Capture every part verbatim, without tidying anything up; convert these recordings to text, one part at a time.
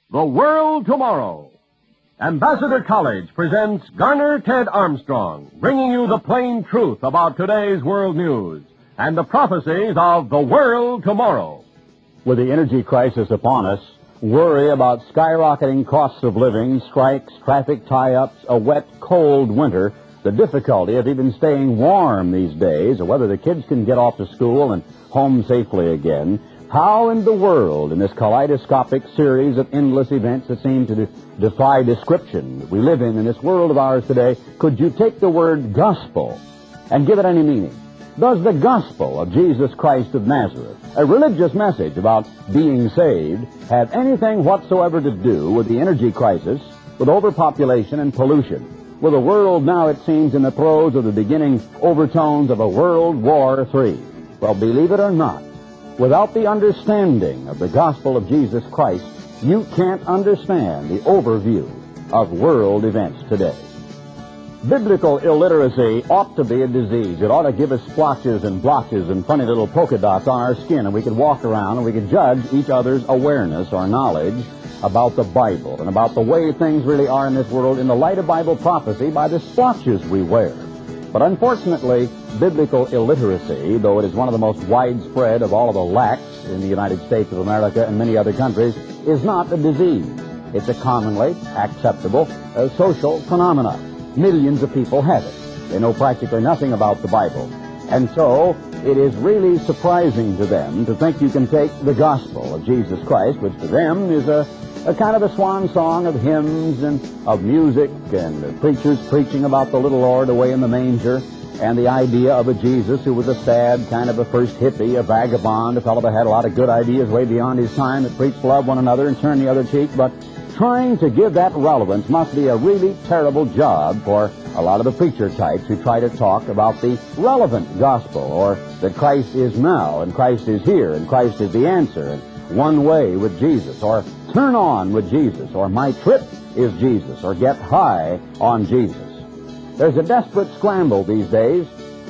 The World Tomorrow. Ambassador College presents Garner Ted Armstrong, bringing you the plain truth about today's world news and the prophecies of the world tomorrow. With the energy crisis upon us, worry about skyrocketing costs of living, strikes, traffic tie-ups, a wet, cold winter, the difficulty of even staying warm these days, or whether the kids can get off to school and home safely again. How in the world, in this kaleidoscopic series of endless events that seem to de- defy description that we live in in this world of ours today, could you take the word gospel and give it any meaning? Does the gospel of Jesus Christ of Nazareth, a religious message about being saved, have anything whatsoever to do with the energy crisis, with overpopulation and pollution, with a world now, it seems, in the throes of the beginning overtones of a World War Three? Well, believe it or not, without the understanding of the gospel of Jesus Christ, you can't understand the overview of world events today. Biblical illiteracy ought to be a disease. It ought to give us splotches and blotches and funny little polka dots on our skin, and we could walk around and we could judge each other's awareness or knowledge about the Bible and about the way things really are in this world in the light of Bible prophecy by the splotches we wear. But unfortunately, biblical illiteracy, though it is one of the most widespread of all of the lacks in the United States of America and many other countries, is not a disease. It's a commonly acceptable uh, social phenomenon. Millions of people have it. They know practically nothing about the Bible. And so, it is really surprising to them to think you can take the gospel of Jesus Christ, which to them is a A kind of a swan song of hymns and of music and the preachers preaching about the little Lord away in the manger, and the idea of a Jesus who was a sad kind of a first hippie, a vagabond, a fellow that had a lot of good ideas way beyond his time, that preached love one another and turn the other cheek. But trying to give that relevance must be a really terrible job for a lot of the preacher types who try to talk about the relevant gospel, or that Christ is now and Christ is here and Christ is the answer, and one way with Jesus, or turn on with Jesus, or my trip is Jesus, or get high on Jesus. There's a desperate scramble these days,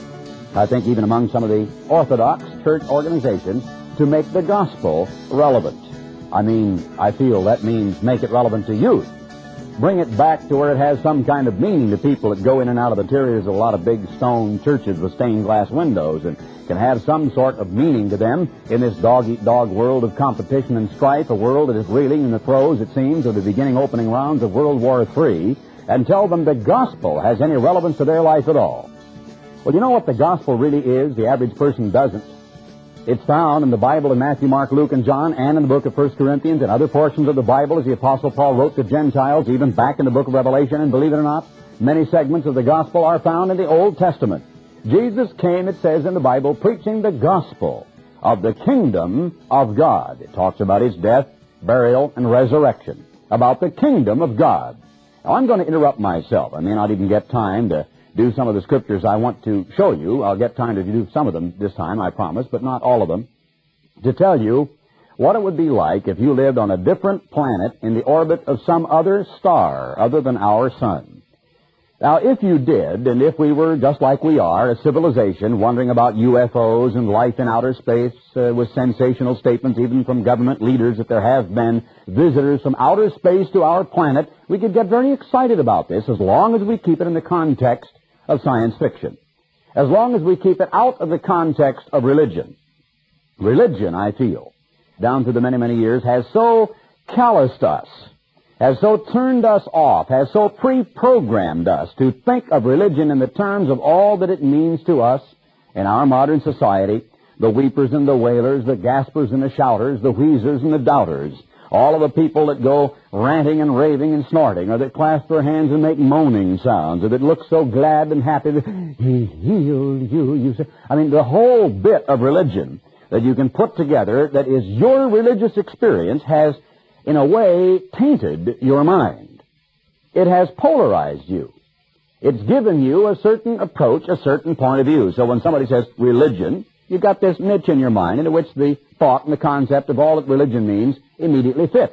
I think even among some of the Orthodox church organizations, to make the gospel relevant. I mean, I feel that means make it relevant to youth. Bring it back to where it has some kind of meaning to people that go in and out of the interiors of a lot of big stone churches with stained glass windows, and can have some sort of meaning to them in this dog-eat-dog world of competition and strife, a world that is reeling in the throes, it seems, of the beginning opening rounds of World War Three, and tell them the gospel has any relevance to their life at all. Well, you know what the gospel really is? The average person doesn't. It's found in the Bible in Matthew, Mark, Luke, and John, and in the book of First Corinthians and other portions of the Bible as the Apostle Paul wrote to Gentiles, even back in the book of Revelation. And believe it or not, many segments of the gospel are found in the Old Testament. Jesus came, it says in the Bible, preaching the gospel of the kingdom of God. It talks about his death, burial, and resurrection, about the kingdom of God. Now, I'm going to interrupt myself. I may not even get time to do some of the scriptures I want to show you. I'll get time to do some of them this time, I promise, but not all of them, to tell you what it would be like if you lived on a different planet in the orbit of some other star other than our sun. Now, if you did, and if we were just like we are, a civilization wondering about U F Os and life in outer space, uh, with sensational statements even from government leaders that there have been visitors from outer space to our planet, we could get very excited about this as long as we keep it in the context of science fiction, as long as we keep it out of the context of religion. Religion, I feel, down through the many, many years, has so calloused us, has so turned us off, has so pre-programmed us to think of religion in the terms of all that it means to us in our modern society, the weepers and the wailers, the gaspers and the shouters, the wheezers and the doubters, all of the people that go ranting and raving and snorting, or that clasp their hands and make moaning sounds, or that look so glad and happy that he healed you, you say. I mean, the whole bit of religion that you can put together that is your religious experience has, in a way, tainted your mind. It has polarized you. It's given you a certain approach, a certain point of view. So when somebody says religion, you've got this niche in your mind into which the thought and the concept of all that religion means immediately fits.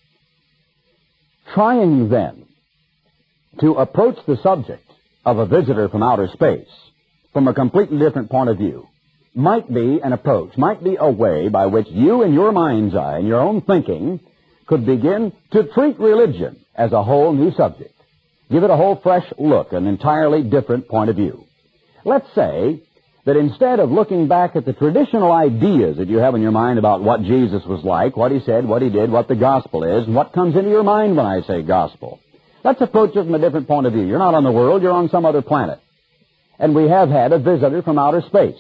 Trying, then, to approach the subject of a visitor from outer space from a completely different point of view might be an approach, might be a way by which you in your mind's eye, in your own thinking, could begin to treat religion as a whole new subject. Give it a whole fresh look, an entirely different point of view. Let's say that instead of looking back at the traditional ideas that you have in your mind about what Jesus was like, what he said, what he did, what the gospel is, and what comes into your mind when I say gospel, let's approach it from a different point of view. You're not on the world, you're on some other planet. And we have had a visitor from outer space.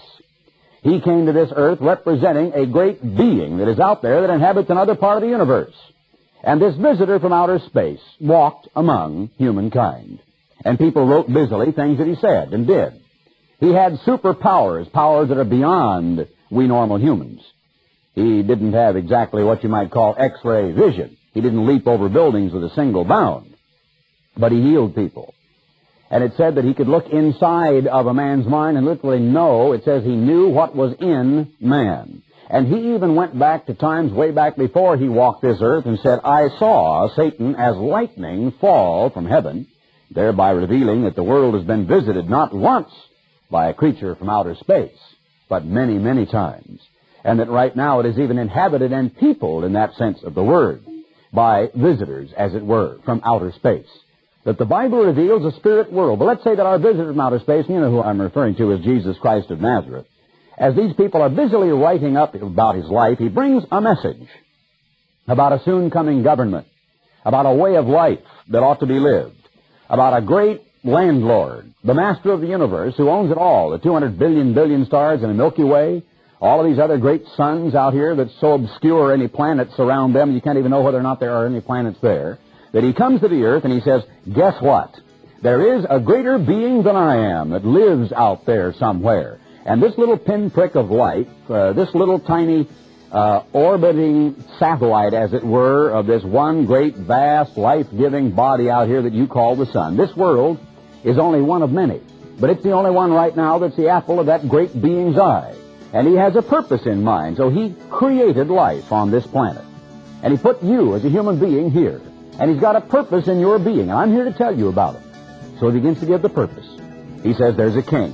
He came to this earth representing a great being that is out there that inhabits another part of the universe. And this visitor from outer space walked among humankind. And people wrote busily things that he said and did. He had superpowers, powers that are beyond we normal humans. He didn't have exactly what you might call X-ray vision. He didn't leap over buildings with a single bound. But he healed people. And it said that he could look inside of a man's mind and literally know, it says he knew what was in man. And he even went back to times way back before he walked this earth and said, I saw Satan as lightning fall from heaven, thereby revealing that the world has been visited not once by a creature from outer space, but many, many times. And that right now it is even inhabited and peopled in that sense of the word by visitors, as it were, from outer space. That the Bible reveals a spirit world. But let's say that our visitor from outer space, and you know who I'm referring to as Jesus Christ of Nazareth, as these people are busily writing up about his life, he brings a message about a soon-coming government, about a way of life that ought to be lived, about a great landlord, the master of the universe, who owns it all, the two hundred billion billion stars in the Milky Way, all of these other great suns out here that so obscure any planets around them, you can't even know whether or not there are any planets there, that he comes to the earth and he says, guess what? There is a greater being than I am that lives out there somewhere. And this little pinprick of light, uh, this little tiny uh, orbiting satellite, as it were, of this one great, vast, life-giving body out here that you call the sun, this world is only one of many. But it's the only one right now that's the apple of that great being's eye. And he has a purpose in mind. So he created life on this planet. And he put you as a human being here. And he's got a purpose in your being. And I'm here to tell you about it. So he begins to give the purpose. He says there's a king.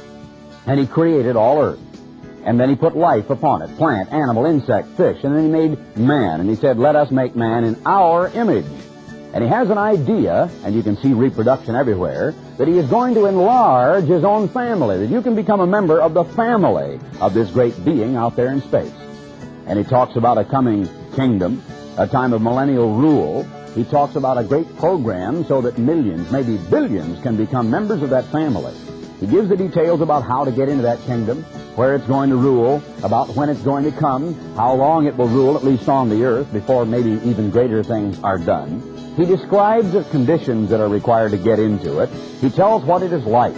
And he created all earth. And then he put life upon it, plant, animal, insect, fish. And then he made man. And he said, let us make man in our image. And he has an idea, and you can see reproduction everywhere, that he is going to enlarge his own family, that you can become a member of the family of this great being out there in space. And he talks about a coming kingdom, a time of millennial rule. He talks about a great program so that millions, maybe billions, can become members of that family. He gives the details about how to get into that kingdom, where it's going to rule, about when it's going to come, how long it will rule, at least on the earth, before maybe even greater things are done. He describes the conditions that are required to get into it. He tells what it is like.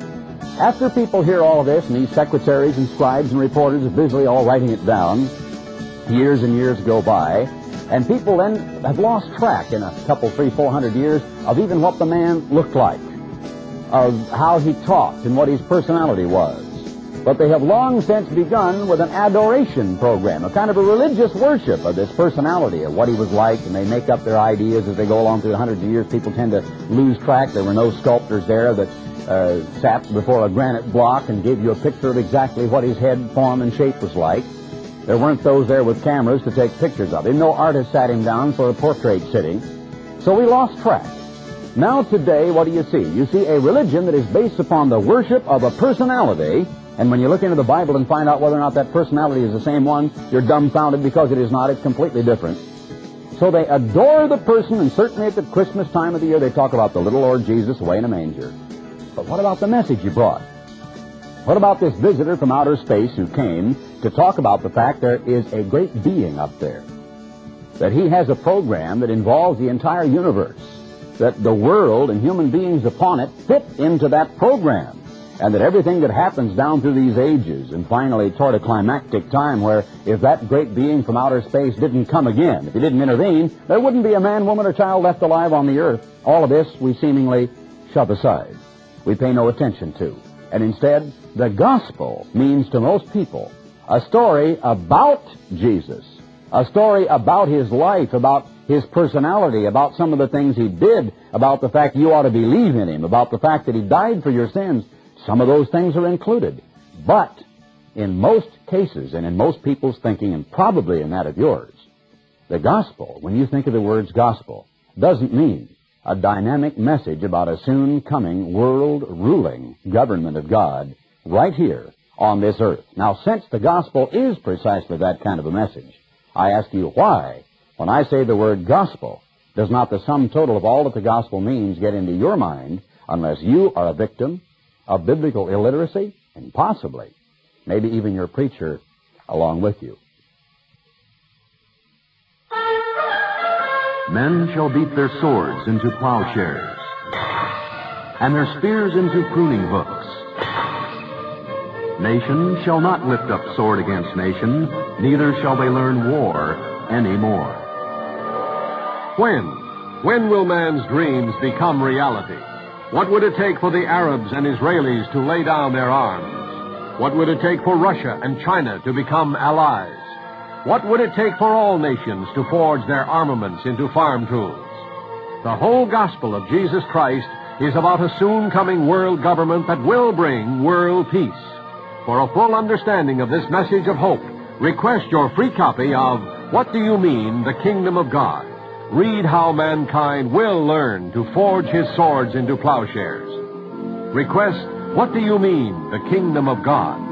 After people hear all of this, and these secretaries and scribes and reporters are busily all writing it down, years and years go by, and people then have lost track in a couple, three, four hundred years of even what the man looked like, of how he talked and what his personality was. But they have long since begun with an adoration program, a kind of a religious worship of this personality, of what he was like, and they make up their ideas as they go along through the hundreds of years. People tend to lose track. There were no sculptors there that uh, sat before a granite block and gave you a picture of exactly what his head, form, and shape was like. There weren't those there with cameras to take pictures of him. No artist sat him down for a portrait sitting. So we lost track. Now today, what do you see? You see a religion that is based upon the worship of a personality. And when you look into the Bible and find out whether or not that personality is the same one, you're dumbfounded because it is not. It's completely different. So they adore the person, and certainly at the Christmas time of the year they talk about the little Lord Jesus away in a manger. But what about the message he brought? What about this visitor from outer space who came to talk about the fact there is a great being up there? That he has a program that involves the entire universe. That the world and human beings upon it fit into that program. And that everything that happens down through these ages and finally toward a climactic time where if that great being from outer space didn't come again, if he didn't intervene, there wouldn't be a man, woman, or child left alive on the earth. All of this we seemingly shove aside. We pay no attention to. And instead, the gospel means to most people a story about Jesus, a story about his life, about his personality, about some of the things he did, about the fact you ought to believe in him, about the fact that he died for your sins. Some of those things are included. But in most cases, and in most people's thinking, and probably in that of yours, The gospel, when you think of the words gospel, doesn't mean a dynamic message about a soon coming world-ruling government of God right here on this earth. Now, since the gospel is precisely that kind of a message, I ask you why, when I say the word gospel, does not the sum total of all that the gospel means get into your mind unless you are a victim of biblical illiteracy and possibly, maybe even your preacher along with you? Men shall beat their swords into plowshares, and their spears into pruning hooks. Nation shall not lift up sword against nation, neither shall they learn war any more. When? When will man's dreams become reality? What would it take for the Arabs and Israelis to lay down their arms? What would it take for Russia and China to become allies? What would it take for all nations to forge their armaments into farm tools? The whole gospel of Jesus Christ is about a soon-coming world government that will bring world peace. For a full understanding of this message of hope, request your free copy of What Do You Mean, the Kingdom of God? Read how mankind will learn to forge his swords into plowshares. Request What Do You Mean, the Kingdom of God?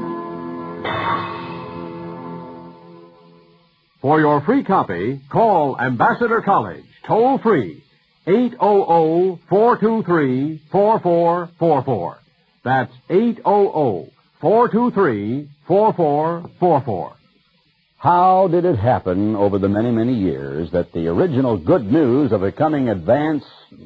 For your free copy, call Ambassador College, toll-free, eight hundred, four two three, four four four four. That's eight hundred, four two three, four four four four. How did it happen over the many, many years that the original good news of a coming advance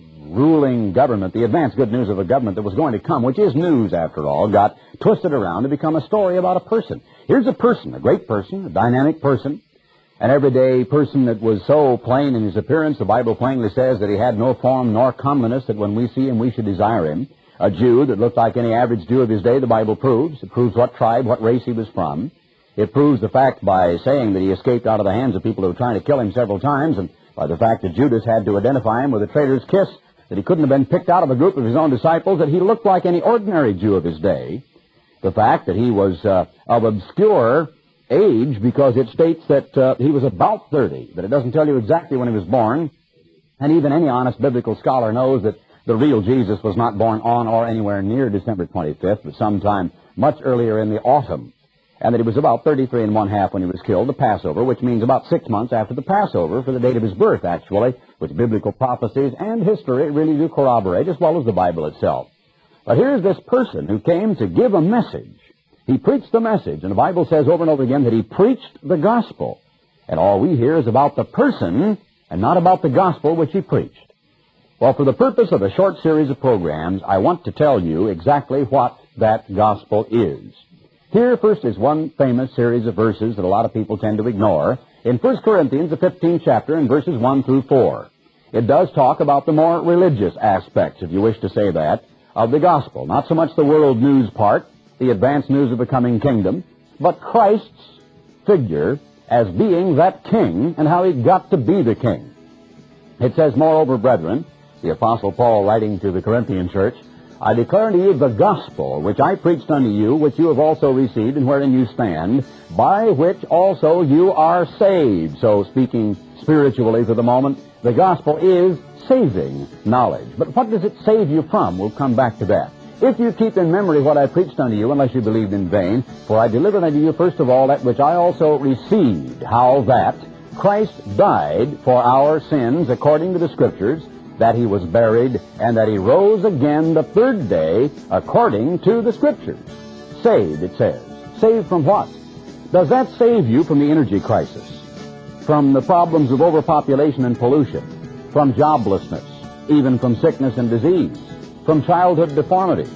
ruling government, the advance good news of a government that was going to come, which is news after all, got twisted around to become a story about a person? Here's a person, a great person, a dynamic person, an everyday person that was so plain in his appearance, the Bible plainly says that he had no form nor comeliness, that when we see him we should desire him. A Jew that looked like any average Jew of his day, the Bible proves. It proves what tribe, what race he was from. It proves the fact by saying that he escaped out of the hands of people who were trying to kill him several times, and by the fact that Judas had to identify him with a traitor's kiss, that he couldn't have been picked out of a group of his own disciples, that he looked like any ordinary Jew of his day. The fact that he was uh, of obscure age, because it states that uh, he was about thirty, but it doesn't tell you exactly when he was born. And even any honest biblical scholar knows that the real Jesus was not born on or anywhere near December twenty-fifth, but sometime much earlier in the autumn, and that he was about thirty-three and one half when he was killed, the Passover, which means about six months after the Passover for the date of his birth, actually, which biblical prophecies and history really do corroborate, as well as the Bible itself. But here's this person who came to give a message. He preached the message, and the Bible says over and over again that he preached the gospel. And all we hear is about the person and not about the gospel which he preached. Well, for the purpose of a short series of programs, I want to tell you exactly what that gospel is. Here first is one famous series of verses that a lot of people tend to ignore. In First Corinthians, the fifteenth chapter, in verses one through four. It does talk about the more religious aspects, if you wish to say that, of the gospel. Not so much the world news part, the advanced news of the coming kingdom, but Christ's figure as being that king and how he got to be the king. It says, moreover, brethren, the Apostle Paul writing to the Corinthian church, I declare unto you the gospel which I preached unto you, which you have also received, and wherein you stand, by which also you are saved. So speaking spiritually for the moment, the gospel is saving knowledge. But what does it save you from? We'll come back to that. If you keep in memory what I preached unto you, unless you believed in vain, for I delivered unto you first of all that which I also received, how that Christ died for our sins according to the Scriptures, that he was buried, and that he rose again the third day according to the Scriptures. Saved, it says. Saved from what? Does that save you from the energy crisis? From the problems of overpopulation and pollution? From joblessness? Even from sickness and disease? From childhood deformities?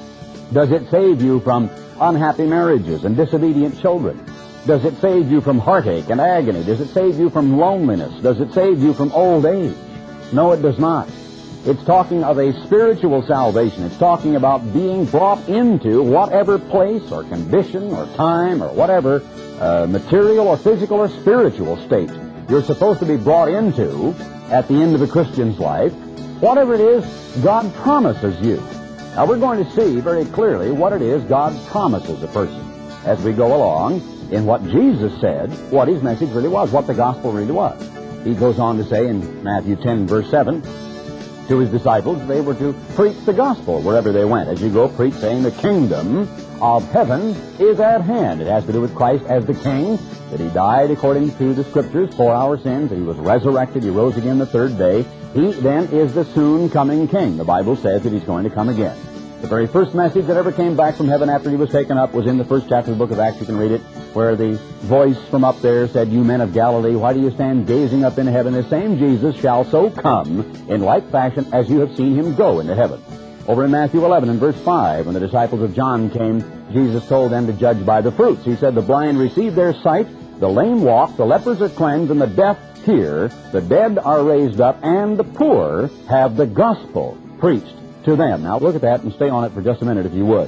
Does it save you from unhappy marriages and disobedient children? Does it save you from heartache and agony? Does it save you from loneliness? Does it save you from old age? No, it does not. It's talking of a spiritual salvation. It's talking about being brought into whatever place or condition or time or whatever uh, material or physical or spiritual state you're supposed to be brought into at the end of a Christian's life. Whatever it is, God promises you. Now, we're going to see very clearly what it is God promises a person as we go along in what Jesus said, what his message really was, what the gospel really was. He goes on to say in Matthew ten, verse seven, to his disciples, they were to preach the gospel wherever they went. As you go, preach, saying, the kingdom of heaven is at hand. It has to do with Christ as the king, that he died according to the scriptures for our sins, that he was resurrected, he rose again the third day. He then is the soon coming king. The Bible says that he's going to come again. The very first message that ever came back from heaven after he was taken up was in the first chapter of the book of Acts. You can read it, where the voice from up there said, you men of Galilee, why do you stand gazing up into heaven? The same Jesus shall so come in like fashion as you have seen him go into heaven. Over in Matthew eleven and verse five, when the disciples of John came, Jesus told them to judge by the fruits. He said, the blind receive their sight, the lame walk, the lepers are cleansed, and the deaf hear, the dead are raised up, and the poor have the gospel preached to them. Now look at that and stay on it for just a minute if you would.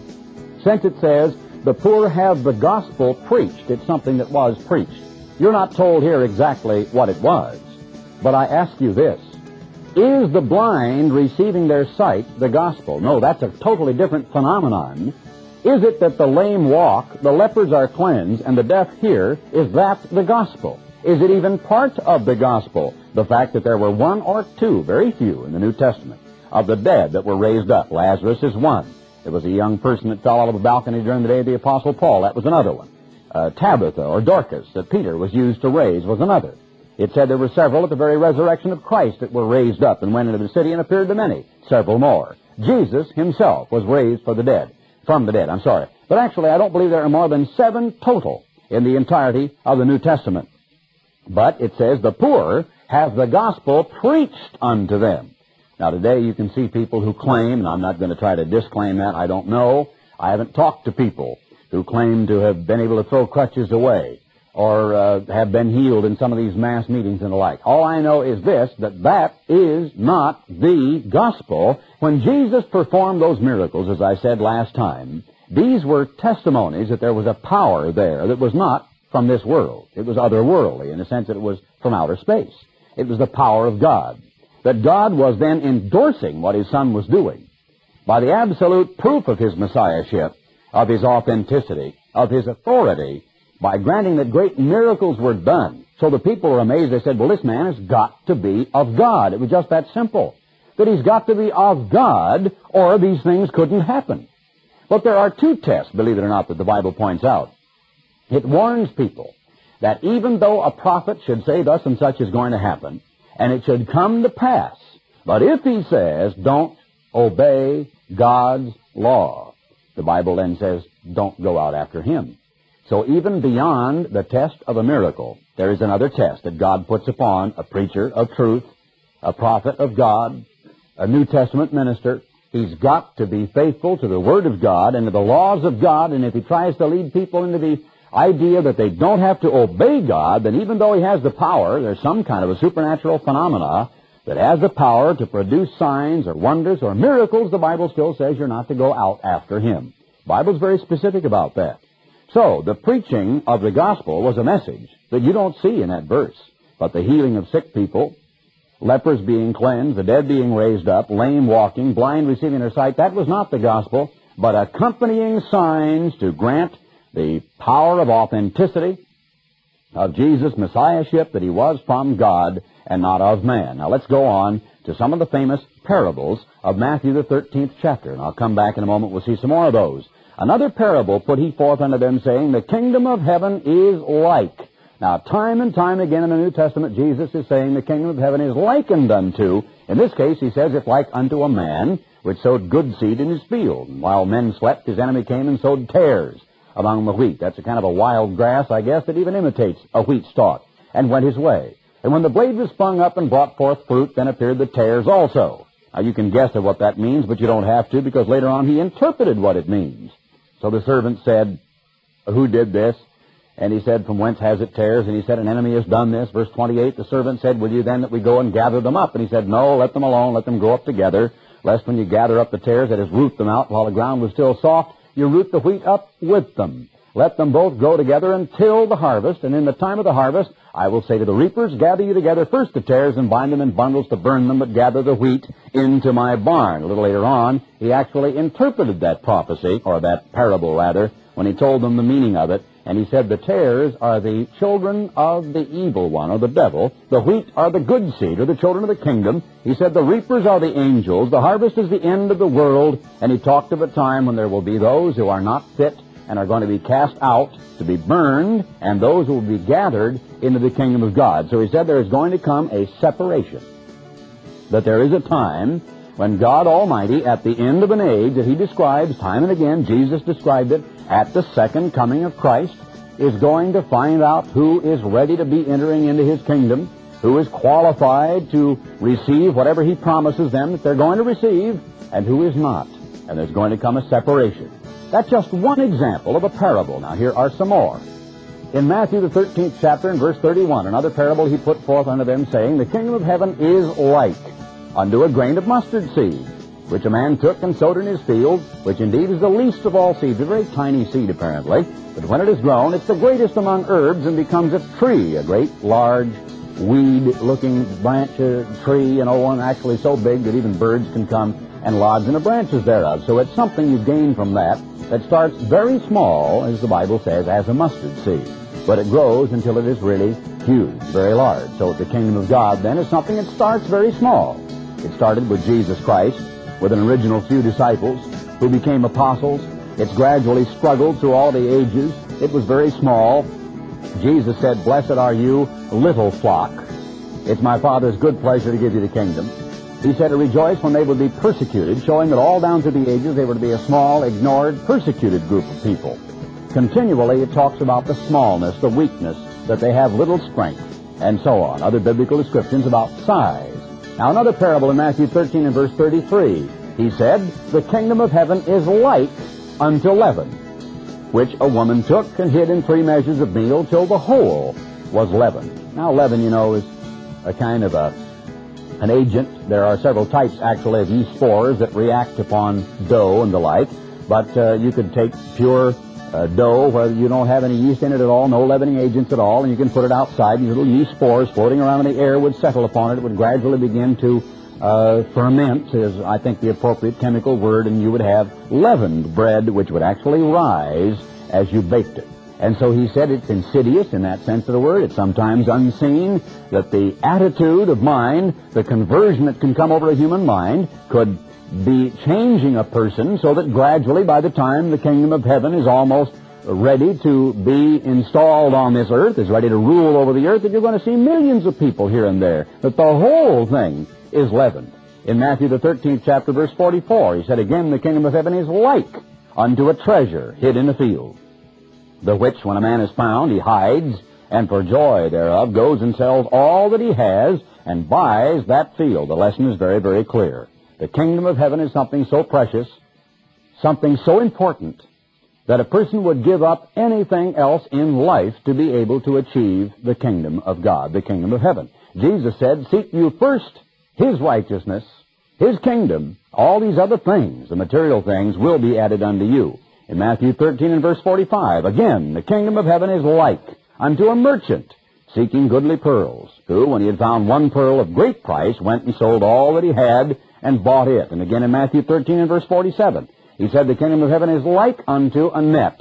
Since it says, the poor have the gospel preached, it's something that was preached. You're not told here exactly what it was. But I ask you this. Is the blind receiving their sight the gospel? No, that's a totally different phenomenon. Is it that the lame walk, the lepers are cleansed, and the deaf hear? Is that the gospel? Is it even part of the gospel? The fact that there were one or two, very few in the New Testament, of the dead that were raised up. Lazarus is one. There was a young person that fell out of a balcony during the day of the Apostle Paul. That was another one. Uh, Tabitha, or Dorcas, that Peter was used to raise, was another. It said there were several at the very resurrection of Christ that were raised up and went into the city and appeared to many. Several more. Jesus himself was raised for the dead. From the dead, I'm sorry. But actually, I don't believe there are more than seven total in the entirety of the New Testament. But it says, the poor have the gospel preached unto them. Now, today you can see people who claim, and I'm not going to try to disclaim that, I don't know. I haven't talked to people who claim to have been able to throw crutches away or uh, have been healed in some of these mass meetings and the like. All I know is this, that that is not the gospel. When Jesus performed those miracles, as I said last time, these were testimonies that there was a power there that was not from this world. It was otherworldly in the sense that it was from outer space. It was the power of God. That God was then endorsing what his Son was doing by the absolute proof of his messiahship, of his authenticity, of his authority, by granting that great miracles were done. So the people were amazed. They said, well, this man has got to be of God. It was just that simple. That he's got to be of God, or these things couldn't happen. But there are two tests, believe it or not, that the Bible points out. It warns people that even though a prophet should say thus and such is going to happen, and it should come to pass, but if he says, don't obey God's law, the Bible then says, don't go out after him. So even beyond the test of a miracle, there is another test that God puts upon a preacher of truth, a prophet of God, a New Testament minister. He's got to be faithful to the Word of God and to the laws of God, and if he tries to lead people into the idea that they don't have to obey God, then even though he has the power, there's some kind of a supernatural phenomena that has the power to produce signs or wonders or miracles, the Bible still says you're not to go out after him. The Bible's very specific about that. So, the preaching of the gospel was a message that you don't see in that verse. But the healing of sick people, lepers being cleansed, the dead being raised up, lame walking, blind receiving their sight, that was not the gospel, but accompanying signs to grant the power of authenticity of Jesus' messiahship, that he was from God and not of man. Now let's go on to some of the famous parables of Matthew the thirteenth chapter, and I'll come back in a moment. We'll see some more of those. Another parable put he forth unto them, saying, the kingdom of heaven is like. Now, time and time again in the New Testament, Jesus is saying the kingdom of heaven is likened unto. In this case, he says it's like unto a man which sowed good seed in his field. And while men slept, his enemy came and sowed tares among the wheat. That's a kind of a wild grass, I guess, that even imitates a wheat stalk, and went his way. And when the blade was sprung up and brought forth fruit, then appeared the tares also. Now, you can guess at what that means, but you don't have to, because later on he interpreted what it means. So the servant said, who did this? And he said, from whence has it tares? And he said, an enemy has done this. Verse twenty-eight, the servant said, will you then that we go and gather them up? And he said, no, let them alone, let them grow up together, lest when you gather up the tares, that is, root them out while the ground was still soft, you root the wheat up with them. Let them both grow together until the harvest, and in the time of the harvest, I will say to the reapers, gather you together first the tares and bind them in bundles to burn them, but gather the wheat into my barn. A little later on, he actually interpreted that prophecy, or that parable rather, when he told them the meaning of it. And he said the tares are the children of the evil one, or the devil. The wheat are the good seed, or the children of the kingdom. He said the reapers are the angels. The harvest is the end of the world. And he talked of a time when there will be those who are not fit and are going to be cast out to be burned, and those who will be gathered into the kingdom of God. So he said there is going to come a separation. That there is a time when God Almighty, at the end of an age that he describes time and again, Jesus described it, at the second coming of Christ, is going to find out who is ready to be entering into his kingdom, who is qualified to receive whatever he promises them that they're going to receive, and who is not. And there's going to come a separation. That's just one example of a parable. Now here are some more. In Matthew the thirteenth chapter and verse thirty-one, another parable he put forth unto them, saying, the kingdom of heaven is like unto a grain of mustard seed, which a man took and sowed in his field, which indeed is the least of all seeds, a very tiny seed apparently, but when it is grown, it's the greatest among herbs and becomes a tree, a great, large, weed-looking branch uh, tree, you know, one actually so big that even birds can come and lodge in the branches thereof. So it's something you gain from that that starts very small, as the Bible says, as a mustard seed. But it grows until it is really huge, very large. So the kingdom of God, then, is something that starts very small. It started with Jesus Christ, with an original few disciples who became apostles. It's gradually struggled through all the ages. It was very small. Jesus said, blessed are you, little flock. It's my Father's good pleasure to give you the kingdom. He said to rejoice when they would be persecuted, showing that all down through the ages they were to be a small, ignored, persecuted group of people. Continually it talks about the smallness, the weakness, that they have little strength, and so on. Other biblical descriptions about size. Now another parable in Matthew thirteen and verse thirty-three. He said, the kingdom of heaven is like unto leaven, which a woman took and hid in three measures of meal till the whole was leavened. Now leaven, you know, is a kind of a an agent. There are several types, actually, of yeast spores that react upon dough and the like. But uh, you could take pure uh, dough where you don't have any yeast in it at all, no leavening agents at all, and you can put it outside, and little yeast spores floating around in the air would settle upon it. It would gradually begin to uh, ferment, is, I think, the appropriate chemical word, and you would have leavened bread, which would actually rise as you baked it. And so he said it's insidious in that sense of the word. It's sometimes unseen, that the attitude of mind, the conversion that can come over a human mind, could be changing a person so that gradually, by the time the kingdom of heaven is almost ready to be installed on this earth, is ready to rule over the earth, that you're going to see millions of people here and there, that the whole thing is leavened. In Matthew the thirteenth chapter, verse forty-four, he said, again, the kingdom of heaven is like unto a treasure hid in a field, the which, when a man is found, he hides, and for joy thereof goes and sells all that he has, and buys that field. The lesson is very, very clear. The kingdom of heaven is something so precious, something so important, that a person would give up anything else in life to be able to achieve the kingdom of God, the kingdom of heaven. Jesus said, seek you first his righteousness, his kingdom. All these other things, the material things, will be added unto you. In Matthew thirteen and verse forty-five, again, the kingdom of heaven is like unto a merchant seeking goodly pearls, who, when he had found one pearl of great price, went and sold all that he had and bought it. And again in Matthew thirteen and verse forty-seven, he said the kingdom of heaven is like unto a net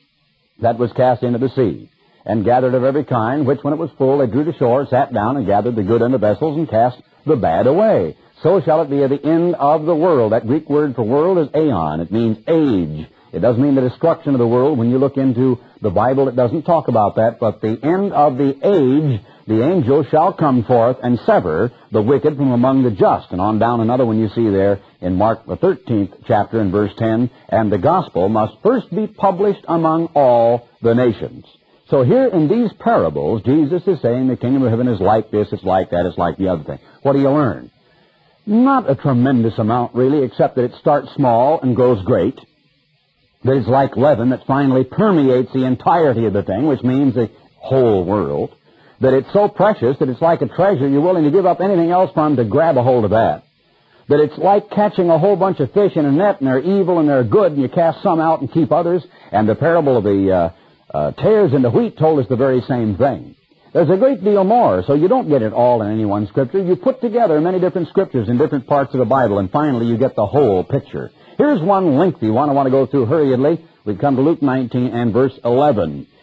that was cast into the sea, and gathered of every kind, which when it was full they drew to shore, sat down, and gathered the good in the vessels, and cast the bad away. So shall it be at the end of the world. That Greek word for world is aeon. It means age. It doesn't mean the destruction of the world. When you look into the Bible, it doesn't talk about that. But the end of the age, the angel shall come forth and sever the wicked from among the just. And on down another one you see there in Mark the thirteenth chapter in verse ten, and the gospel must first be published among all the nations. So here in these parables, Jesus is saying the kingdom of heaven is like this, it's like that, it's like the other thing. What do you learn? Not a tremendous amount, really, except that it starts small and grows great. That it's like leaven that finally permeates the entirety of the thing, which means the whole world. That it's so precious that it's like a treasure you're willing to give up anything else from to grab a hold of that. That it's like catching a whole bunch of fish in a net, and they're evil and they're good, and you cast some out and keep others. And the parable of the uh, uh, tares and the wheat told us the very same thing. There's a great deal more, so you don't get it all in any one scripture. You put together many different scriptures in different parts of the Bible, and finally you get the whole picture. Here's one lengthy one I want to go through hurriedly. We come to Luke nineteen and verse eleven.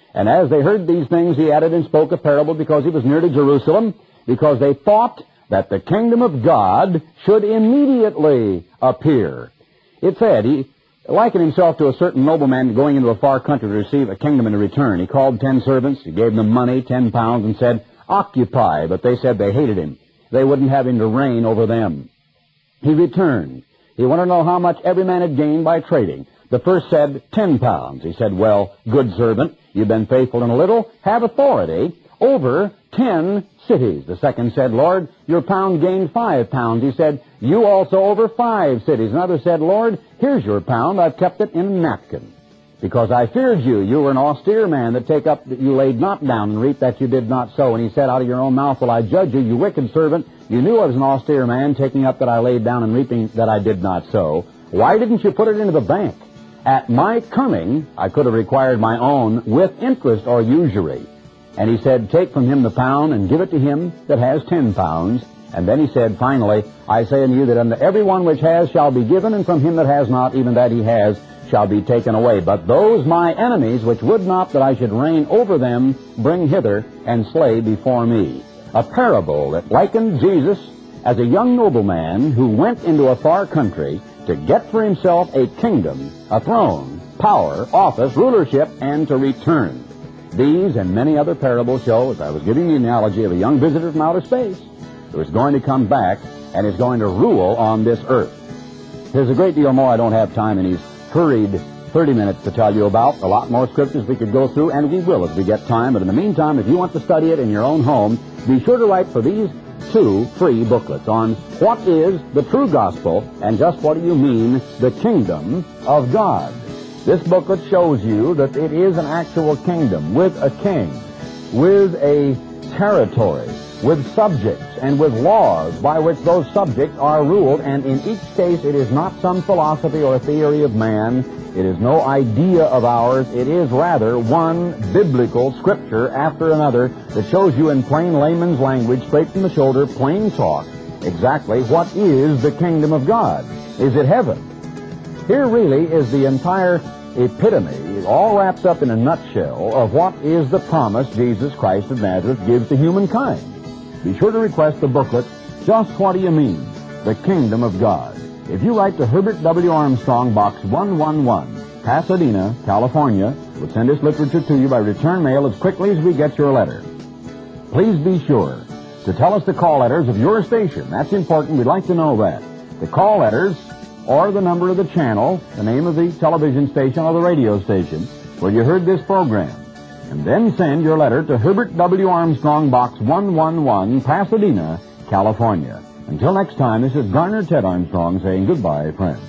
And as they heard these things, he added and spoke a parable because he was near to Jerusalem, because they thought that the kingdom of God should immediately appear. It said, he likened himself to a certain nobleman going into a far country to receive a kingdom in return. He called ten servants, he gave them money, ten pounds, and said, "Occupy." But they said they hated him. They wouldn't have him to reign over them. He returned. He wanted to know how much every man had gained by trading. The first said, ten pounds. He said, "Well, good servant, you've been faithful in a little, have authority over ten cities." The second said, "Lord, your pound gained five pounds." He said, "You also over five cities." Another said, "Lord, here's your pound, I've kept it in a napkin. Because I feared you, you were an austere man that take up that you laid not down and reap that you did not sow." And he said, "Out of your own mouth will I judge you, you wicked servant. You knew I was an austere man, taking up that I laid down and reaping that I did not sow. Why didn't you put it into the bank? At my coming, I could have required my own with interest or usury." And he said, "Take from him the pound and give it to him that has ten pounds. And then he said, finally, I say unto you that unto every one which has shall be given, and from him that has not, even that he has, shall be taken away. But those my enemies which would not that I should reign over them, bring hither and slay before me." A parable that likened Jesus as a young nobleman who went into a far country to get for himself a kingdom, a throne, power, office, rulership, and to return. These and many other parables show, as I was giving the analogy of a young visitor from outer space, who is going to come back and is going to rule on this earth. There's a great deal more I don't have time in these hurried thirty minutes to tell you about. A lot more scriptures we could go through, and we will as we get time. But in the meantime, if you want to study it in your own home, be sure to write for these two free booklets on what is the true gospel and just what do you mean the kingdom of God. This booklet shows you that it is an actual kingdom with a king, with a territory, with subjects, and with laws by which those subjects are ruled, and in each case it is not some philosophy or theory of man. It is no idea of ours. It is rather one biblical scripture after another that shows you in plain layman's language, straight from the shoulder, plain talk, exactly what is the kingdom of God. Is it heaven? Here really is the entire epitome, all wrapped up in a nutshell, of what is the promise Jesus Christ of Nazareth gives to humankind. Be sure to request the booklet, Just What Do You Mean? The Kingdom of God. If you write to Herbert W. Armstrong, Box one one one, Pasadena, California, we'll send this literature to you by return mail as quickly as we get your letter. Please be sure to tell us the call letters of your station. That's important. We'd like to know that. The call letters or the number of the channel, the name of the television station or the radio station where you heard this program. And then send your letter to Herbert W. Armstrong, Box one one one, Pasadena, California. Until next time, this is Garner Ted Armstrong saying goodbye, friends.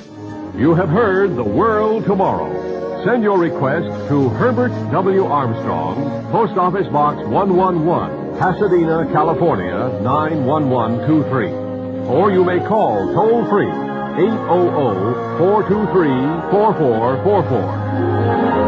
You have heard The World Tomorrow. Send your request to Herbert W. Armstrong, Post Office Box one one one, Pasadena, California, nine one one two three. Or you may call toll-free eight hundred, four two three, four four four four.